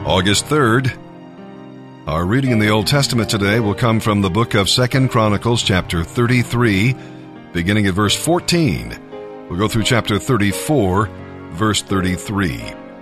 August 3rd. Our reading in the Old Testament today will come from the book of 2 Chronicles, chapter 33, beginning at verse 14. We'll go through chapter 34, verse 33.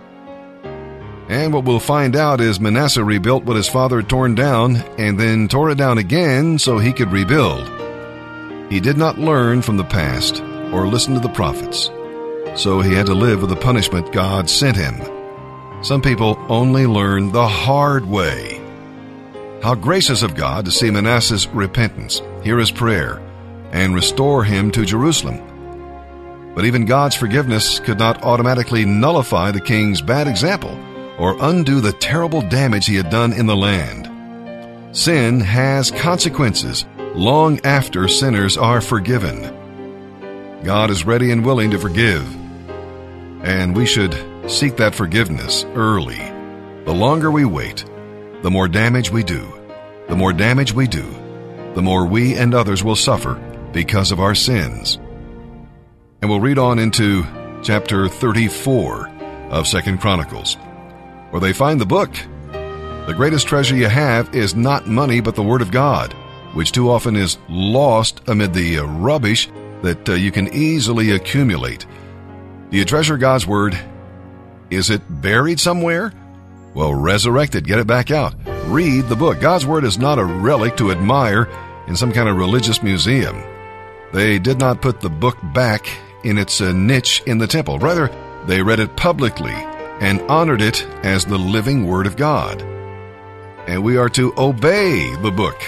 And what we'll find out is Manasseh rebuilt what his father had torn down, and then tore it down again so he could rebuild. He did not learn from the past or listen to the prophets, so he had to live with the punishment God sent him. Some people only learn the hard way. How gracious of God to see Manasseh's repentance, hear his prayer, and restore him to Jerusalem. But even God's forgiveness could not automatically nullify the king's bad example or undo the terrible damage he had done in the land. Sin has consequences long after sinners are forgiven. God is ready and willing to forgive, and we should seek that forgiveness early. The longer we wait, the more damage we do. The more damage we do, the more we and others will suffer because of our sins. And we'll read on into chapter 34 of 2 Chronicles, where they find the book. The greatest treasure you have is not money, but the Word of God, which too often is lost amid the rubbish that you can easily accumulate. Do you treasure God's Word? Is it buried somewhere? Well, resurrect it. Get it back out. Read the book. God's Word is not a relic to admire in some kind of religious museum. They did not put the book back in its niche in the temple. Rather, they read it publicly and honored it as the living Word of God. And we are to obey the book.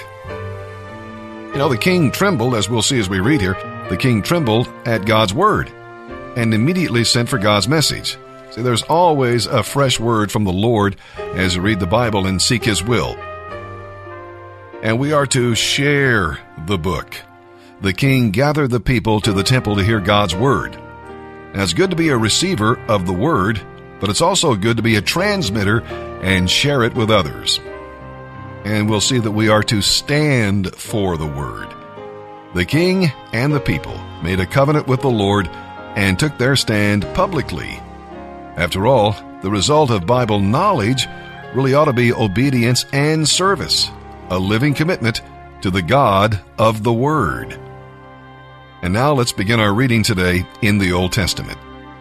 The king trembled, as we'll see as we read here, the king trembled at God's Word and immediately sent for God's message. See, there's always a fresh word from the Lord as we read the Bible and seek His will. And we are to share the book. The king gathered the people to the temple to hear God's word. Now, it's good to be a receiver of the word, but it's also good to be a transmitter and share it with others. And we'll see that we are to stand for the word. The king and the people made a covenant with the Lord and took their stand publicly. After all, the result of Bible knowledge really ought to be obedience and service, a living commitment to the God of the Word. And now let's begin our reading today in the Old Testament.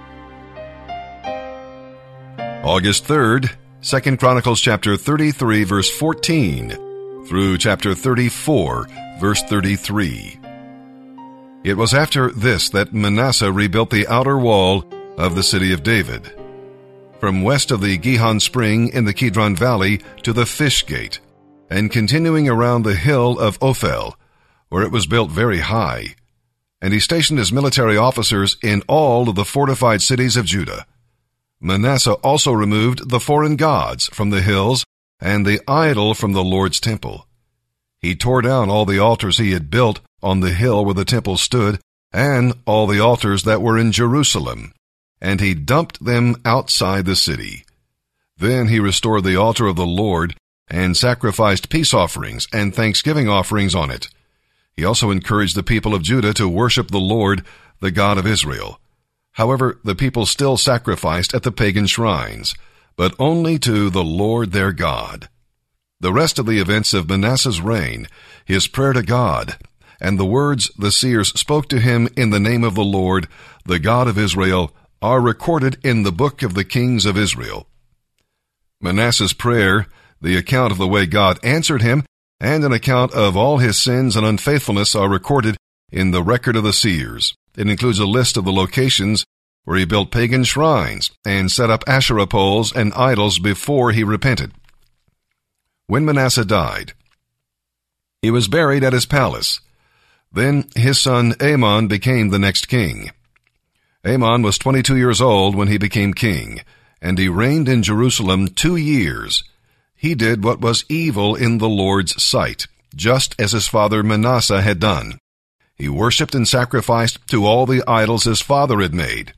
August 3rd, 2 Chronicles chapter 33, verse 14, through chapter 34, verse 33. It was after this that Manasseh rebuilt the outer wall of the city of David, from west of the Gihon Spring in the Kidron Valley to the Fish Gate, and continuing around the hill of Ophel, where it was built very high. And he stationed his military officers in all of the fortified cities of Judah. Manasseh also removed the foreign gods from the hills and the idol from the Lord's temple. He tore down all the altars he had built on the hill where the temple stood, and all the altars that were in Jerusalem, and he dumped them outside the city. Then he restored the altar of the Lord and sacrificed peace offerings and thanksgiving offerings on it. He also encouraged the people of Judah to worship the Lord, the God of Israel. However, the people still sacrificed at the pagan shrines, but only to the Lord their God. The rest of the events of Manasseh's reign, his prayer to God, and the words the seers spoke to him in the name of the Lord, the God of Israel, are recorded in the book of the kings of Israel. Manasseh's prayer, the account of the way God answered him, and an account of all his sins and unfaithfulness are recorded in the record of the seers. It includes a list of the locations where he built pagan shrines and set up Asherah poles and idols before he repented. When Manasseh died, he was buried at his palace. Then his son Amon became the next king. Amon was 22 years old when he became king, and he reigned in Jerusalem 2 years. He did what was evil in the Lord's sight, just as his father Manasseh had done. He worshipped and sacrificed to all the idols his father had made.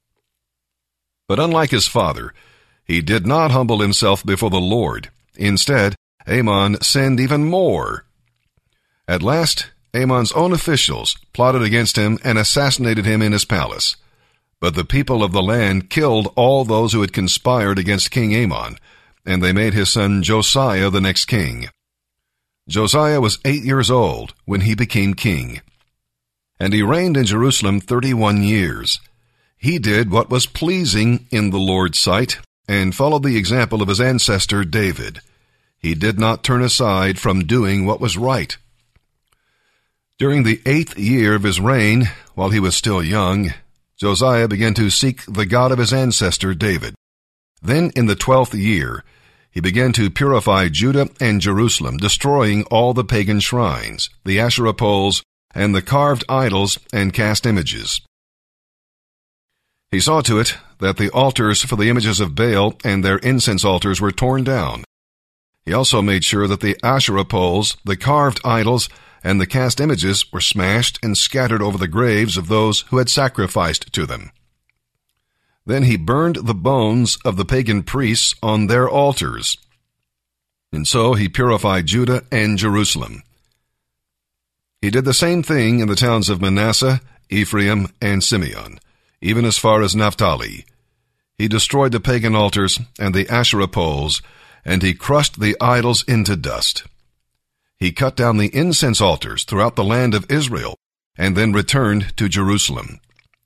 But unlike his father, he did not humble himself before the Lord. Instead, Amon sinned even more. At last, Amon's own officials plotted against him and assassinated him in his palace. But the people of the land killed all those who had conspired against King Amon, and they made his son Josiah the next king. Josiah was 8 years old when he became king, and he reigned in Jerusalem 31 years. He did what was pleasing in the Lord's sight and followed the example of his ancestor David. He did not turn aside from doing what was right. During the 8th year of his reign, while he was still young, Josiah began to seek the God of his ancestor David. Then in the 12th year, he began to purify Judah and Jerusalem, destroying all the pagan shrines, the Asherah poles, and the carved idols and cast images. He saw to it that the altars for the images of Baal and their incense altars were torn down. He also made sure that the Asherah poles, the carved idols, and the cast images were smashed and scattered over the graves of those who had sacrificed to them. Then he burned the bones of the pagan priests on their altars. And so he purified Judah and Jerusalem. He did the same thing in the towns of Manasseh, Ephraim, and Simeon, even as far as Naphtali. He destroyed the pagan altars and the Asherah poles, and he crushed the idols into dust. He cut down the incense altars throughout the land of Israel, and then returned to Jerusalem.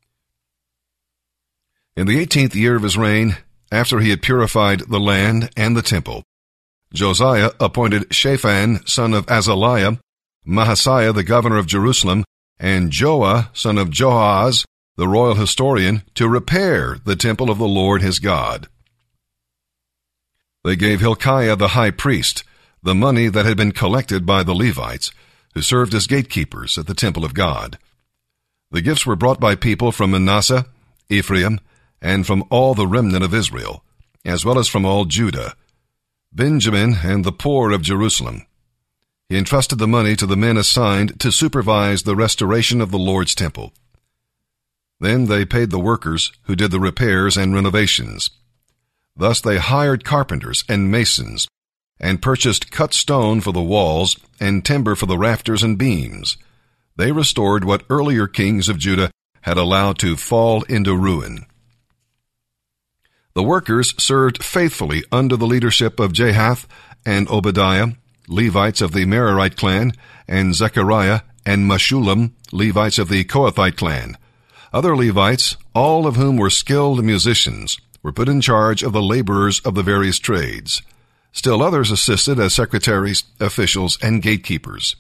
In the 18th year of his reign, after he had purified the land and the temple, Josiah appointed Shaphan, son of Azaliah, Maaseiah, the governor of Jerusalem, and Joah, son of Joahaz, the royal historian, to repair the temple of the Lord his God. They gave Hilkiah the high priest the money that had been collected by the Levites, who served as gatekeepers at the temple of God. The gifts were brought by people from Manasseh, Ephraim, and from all the remnant of Israel, as well as from all Judah, Benjamin, and the poor of Jerusalem. He entrusted the money to the men assigned to supervise the restoration of the Lord's temple. Then they paid the workers who did the repairs and renovations. Thus they hired carpenters and masons, and purchased cut stone for the walls and timber for the rafters and beams. They restored what earlier kings of Judah had allowed to fall into ruin. The workers served faithfully under the leadership of Jahath and Obadiah, Levites of the Merarite clan, and Zechariah and Meshullam, Levites of the Kohathite clan. Other Levites, all of whom were skilled musicians, were put in charge of the laborers of the various trades. Still others assisted as secretaries, officials, and gatekeepers.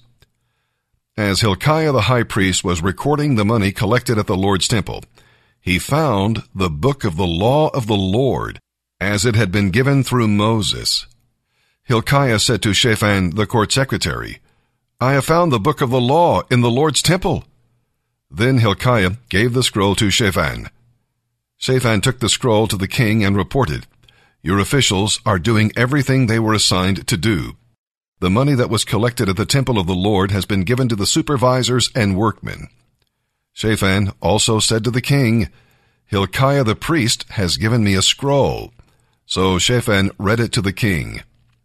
As Hilkiah the high priest was recording the money collected at the Lord's temple, he found the book of the law of the Lord, as it had been given through Moses. Hilkiah said to Shaphan the court secretary, "I have found the book of the law in the Lord's temple." Then Hilkiah gave the scroll to Shaphan. Shaphan took the scroll to the king and reported, "Your officials are doing everything they were assigned to do. The money that was collected at the temple of the Lord has been given to the supervisors and workmen." Shaphan also said to the king, "Hilkiah the priest has given me a scroll." So Shaphan read it to the king.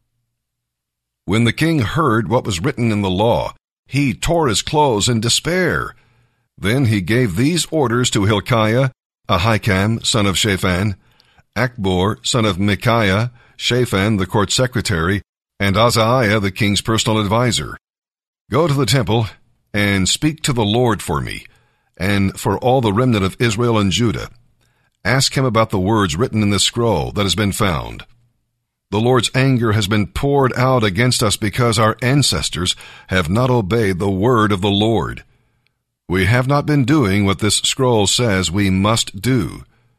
When the king heard what was written in the law, he tore his clothes in despair. Then he gave these orders to Hilkiah, Ahikam, son of Shaphan, Akbor, son of Micaiah, Shaphan, the court secretary, and Azariah, the king's personal advisor. "Go to the temple and speak to the Lord for me, and for all the remnant of Israel and Judah. Ask him about the words written in this scroll that has been found. The Lord's anger has been poured out against us because our ancestors have not obeyed the word of the Lord. We have not been doing what this scroll says we must do."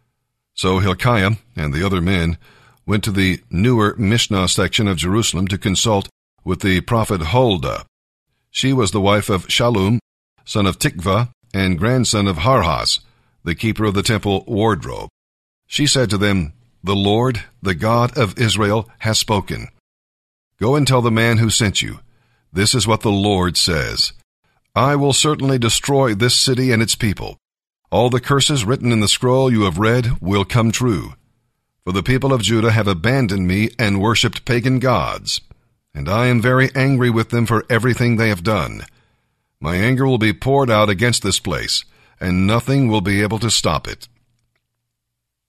So Hilkiah and the other men went to the newer Mishnah section of Jerusalem to consult with the prophet Huldah. She was the wife of Shallum, son of Tikvah, and grandson of Harhas, the keeper of the temple wardrobe. She said to them, "The Lord, the God of Israel, has spoken. Go and tell the man who sent you, this is what the Lord says. I will certainly destroy this city and its people. All the curses written in the scroll you have read will come true. For the people of Judah have abandoned me and worshipped pagan gods, and I am very angry with them for everything they have done. My anger will be poured out against this place, and nothing will be able to stop it."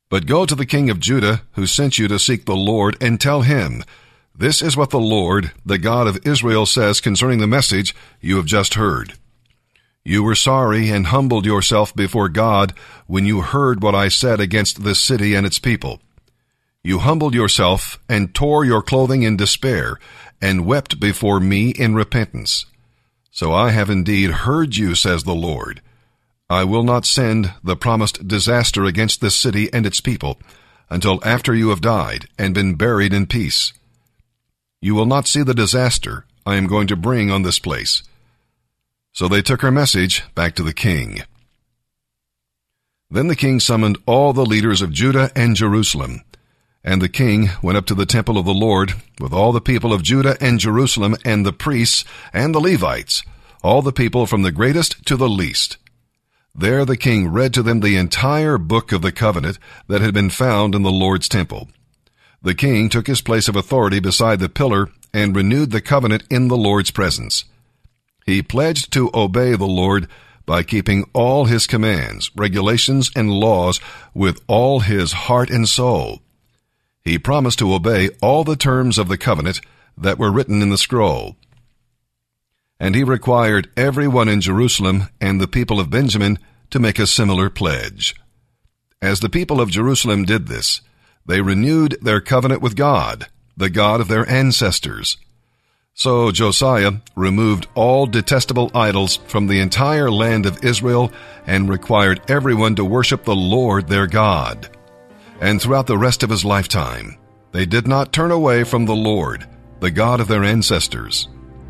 But go to the king of Judah, who sent you to seek the Lord, and tell him, 'This is what the Lord, the God of Israel, says concerning the message you have just heard. You were sorry and humbled yourself before God when you heard what I said against this city and its people. You humbled yourself and tore your clothing in despair and wept before me in repentance. So I have indeed heard you, says the Lord. I will not send the promised disaster against this city and its people until after you have died and been buried in peace. You will not see the disaster I am going to bring on this place.' So they took her message back to the king. Then the king summoned all the leaders of Judah and Jerusalem. And the king went up to the temple of the Lord with all the people of Judah and Jerusalem and the priests and the Levites, all the people from the greatest to the least. There the king read to them the entire book of the covenant that had been found in the Lord's temple. The king took his place of authority beside the pillar and renewed the covenant in the Lord's presence. He pledged to obey the Lord by keeping all his commands, regulations, and laws with all his heart and soul. He promised to obey all the terms of the covenant that were written in the scroll. And he required everyone in Jerusalem and the people of Benjamin to make a similar pledge. As the people of Jerusalem did this, they renewed their covenant with God, the God of their ancestors. So Josiah removed all detestable idols from the entire land of Israel and required everyone to worship the Lord their God. And throughout the rest of his lifetime, they did not turn away from the Lord, the God of their ancestors.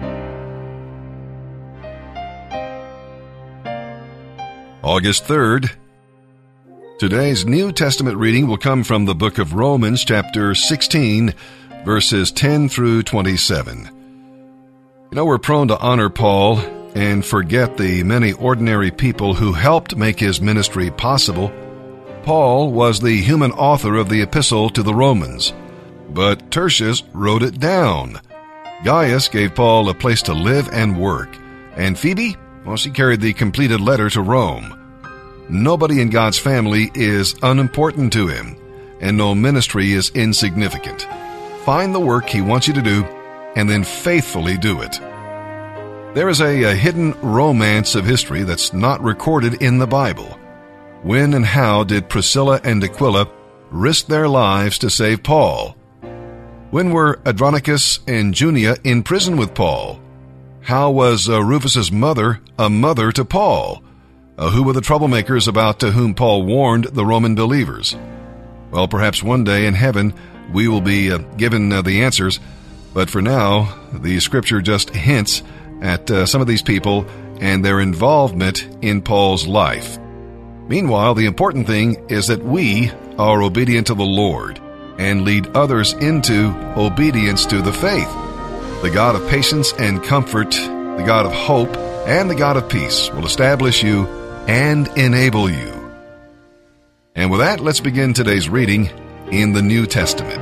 August 3rd. Today's New Testament reading will come from the book of Romans, chapter 16, verses 10 through 27. You know, we're prone to honor Paul and forget the many ordinary people who helped make his ministry possible. Paul was the human author of the epistle to the Romans, but Tertius wrote it down. Gaius gave Paul a place to live and work, and Phoebe, well, she carried the completed letter to Rome. Nobody in God's family is unimportant to him, and no ministry is insignificant. Find the work he wants you to do, and then faithfully do it. There is a hidden romance of history that's not recorded in the Bible. When and how did Priscilla and Aquila risk their lives to save Paul? When were Andronicus and Junia in prison with Paul? How was Rufus's mother a mother to Paul? Who were the troublemakers about whom Paul warned the Roman believers? Well, perhaps one day in heaven we will be given the answers, but for now, the scripture just hints at some of these people and their involvement in Paul's life. Meanwhile, the important thing is that we are obedient to the Lord and lead others into obedience to the faith. The God of patience and comfort, the God of hope, and the God of peace will establish you and enable you. And with that, let's begin today's reading in the New Testament.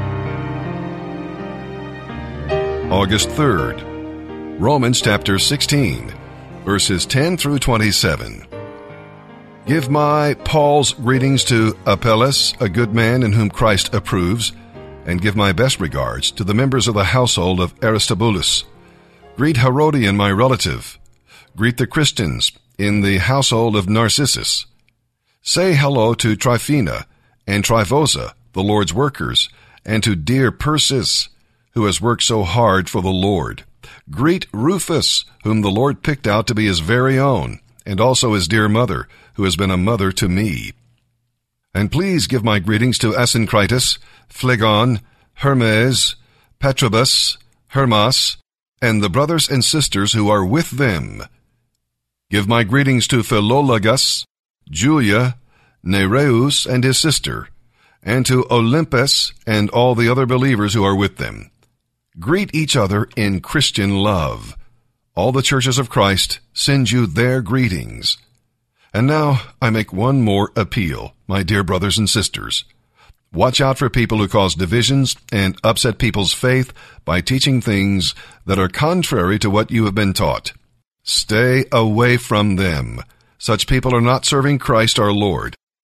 August 3rd, Romans chapter 16, verses 10 through 27. Give my Paul's greetings to Apelles, a good man in whom Christ approves, and give my best regards to the members of the household of Aristobulus. Greet Herodion, my relative. Greet the Christians in the household of Narcissus. Say hello to Tryphena and Tryphosa, the Lord's workers, and to dear Persis, who has worked so hard for the Lord. Greet Rufus, whom the Lord picked out to be his very own, and also his dear mother, who has been a mother to me. And please give my greetings to Asyncritus, Phlegon, Hermes, Patrobas, Hermas, and the brothers and sisters who are with them. Give my greetings to Philologus, Julia, Nereus and his sister, and to Olympus and all the other believers who are with them. Greet each other in Christian love. All the churches of Christ send you their greetings. And now I make one more appeal, my dear brothers and sisters. Watch out for people who cause divisions and upset people's faith by teaching things that are contrary to what you have been taught. Stay away from them. Such people are not serving Christ our Lord,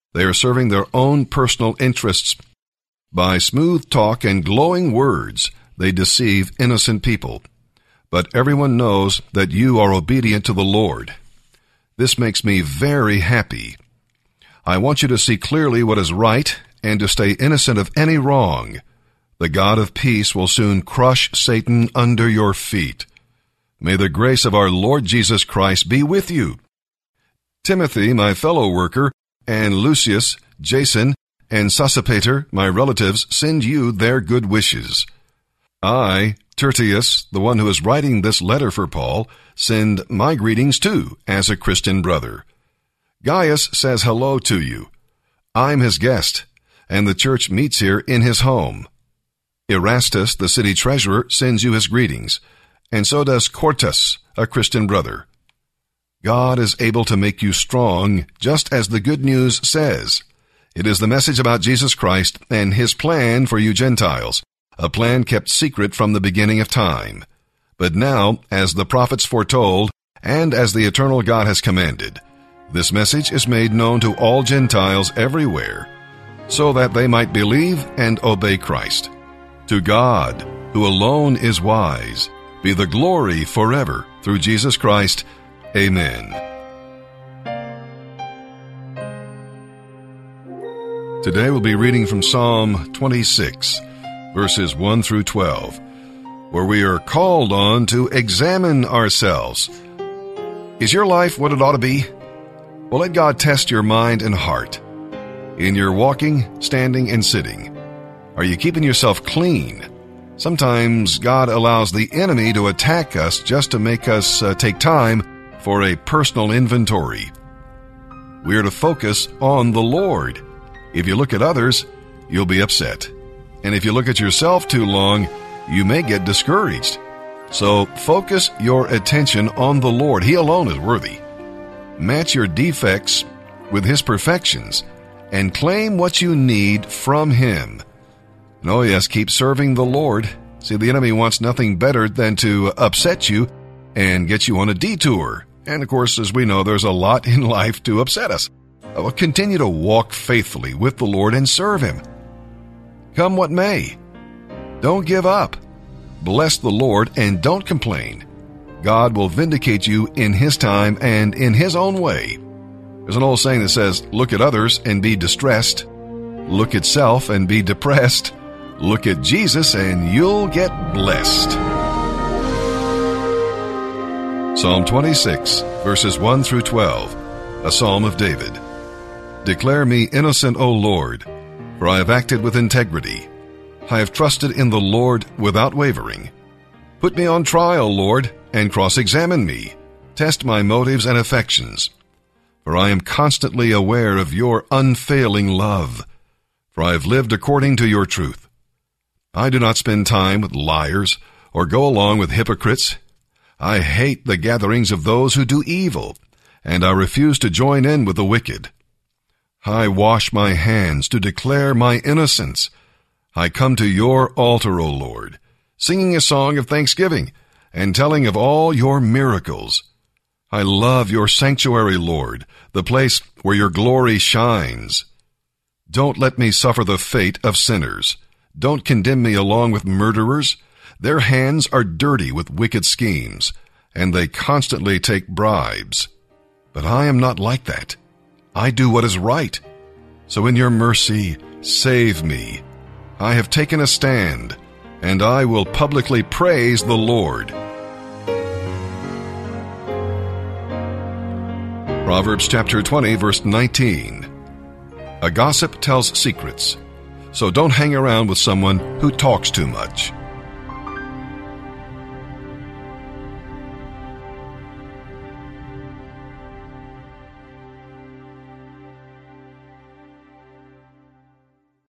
They are serving their own personal interests. By smooth talk and glowing words, they deceive innocent people. But everyone knows that you are obedient to the Lord. This makes me very happy. I want you to see clearly what is right and to stay innocent of any wrong. The God of peace will soon crush Satan under your feet. May the grace of our Lord Jesus Christ be with you. Timothy, my fellow worker, and Lucius, Jason, and Sosipater, my relatives, send you their good wishes. I, Tertius, the one who is writing this letter for Paul, send my greetings too, as a Christian brother. Gaius says hello to you. I'm his guest, and the church meets here in his home. Erastus, the city treasurer, sends you his greetings, and so does Quartus, a Christian brother. God is able to make you strong, just as the good news says. It is the message about Jesus Christ and his plan for you Gentiles, a plan kept secret from the beginning of time. But now, as the prophets foretold, and as the eternal God has commanded, this message is made known to all Gentiles everywhere, so that they might believe and obey Christ. To God, who alone is wise, be the glory forever through Jesus Christ. Amen. Today we'll be reading from Psalm 26, verses 1 through 12, where we are called on to examine ourselves. Is your life what it ought to be? Well, let God test your mind and heart. In your walking, standing, and sitting, are you keeping yourself clean? Sometimes God allows the enemy to attack us just to make us take time for a personal inventory. We are to focus on the Lord. If you look at others, you'll be upset. And if you look at yourself too long, you may get discouraged. So focus your attention on the Lord. He alone is worthy. Match your defects with his perfections and claim what you need from him. And oh yes, keep serving the Lord. See, the enemy wants nothing better than to upset you and get you on a detour. And of course, as we know, there's a lot in life to upset us. Well, continue to walk faithfully with the Lord and serve him. Come what may. Don't give up. Bless the Lord and don't complain. God will vindicate you in his time and in his own way. There's an old saying that says, look at others and be distressed. Look at self and be depressed. Look at Jesus and you'll get blessed. Psalm 26, verses 1 through 12, a psalm of David. Declare me innocent, O Lord, for I have acted with integrity. I have trusted in the Lord without wavering. Put me on trial, Lord, and cross-examine me. Test my motives and affections. For I am constantly aware of your unfailing love, for I have lived according to your truth. I do not spend time with liars or go along with hypocrites. I hate the gatherings of those who do evil, and I refuse to join in with the wicked. I wash my hands to declare my innocence. I come to your altar, O Lord, singing a song of thanksgiving and telling of all your miracles. I love your sanctuary, Lord, the place where your glory shines. Don't let me suffer the fate of sinners. Don't condemn me along with murderers. Their hands are dirty with wicked schemes, and they constantly take bribes. But I am not like that. I do what is right. So in your mercy, save me. I have taken a stand, and I will publicly praise the Lord. Proverbs chapter 20, verse 19. A gossip tells secrets, so don't hang around with someone who talks too much.